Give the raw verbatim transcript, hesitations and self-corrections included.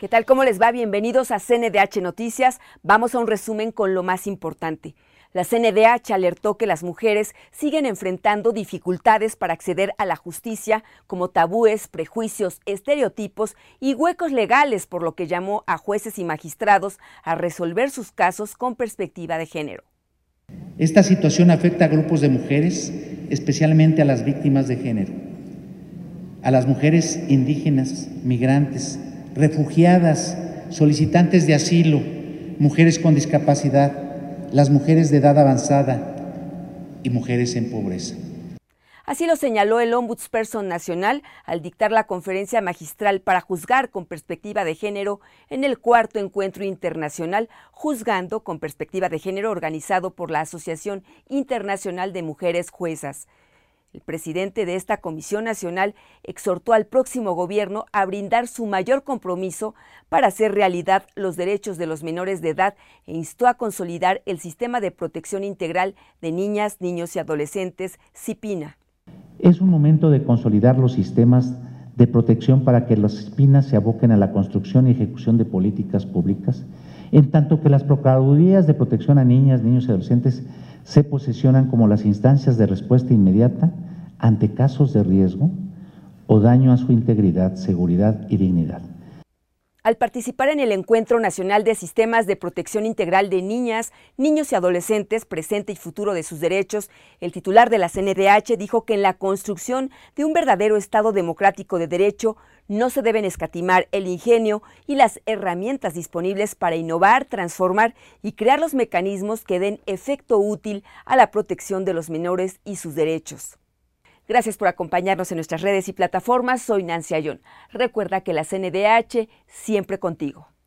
tal? ¿Cómo les va? Bienvenidos a C N D H Noticias. Vamos a un resumen con lo más importante. La C N D H alertó que las mujeres siguen enfrentando dificultades para acceder a la justicia, como tabúes, prejuicios, estereotipos y huecos legales, por lo que llamó a jueces y magistrados a resolver sus casos con perspectiva de género. Esta situación afecta a grupos de mujeres, especialmente a las víctimas de género, a las mujeres indígenas, migrantes, refugiadas, solicitantes de asilo, mujeres con discapacidad, las mujeres de edad avanzada y mujeres en pobreza. Así lo señaló el Ombudsperson Nacional al dictar la conferencia magistral para juzgar con perspectiva de género en el cuarto encuentro internacional Juzgando con Perspectiva de Género organizado por la Asociación Internacional de Mujeres Juezas. El presidente de esta Comisión Nacional exhortó al próximo gobierno a brindar su mayor compromiso para hacer realidad los derechos de los menores de edad e instó a consolidar el Sistema de Protección Integral de Niñas, Niños y Adolescentes, SIPINA. Es un momento de consolidar los sistemas de protección para que las SIPINAs se aboquen a la construcción y ejecución de políticas públicas, en tanto que las Procuradurías de Protección a Niñas, Niños y Adolescentes se posicionan como las instancias de respuesta inmediata ante casos de riesgo o daño a su integridad, seguridad y dignidad. Al participar en el Encuentro Nacional de Sistemas de Protección Integral de Niñas, Niños y Adolescentes, presente y futuro de sus derechos, el titular de la C N D H dijo que en la construcción de un verdadero Estado democrático de derecho no se deben escatimar el ingenio y las herramientas disponibles para innovar, transformar y crear los mecanismos que den efecto útil a la protección de los menores y sus derechos. Gracias por acompañarnos en nuestras redes y plataformas. Soy Nancy Ayón. Recuerda que la C N D H siempre contigo.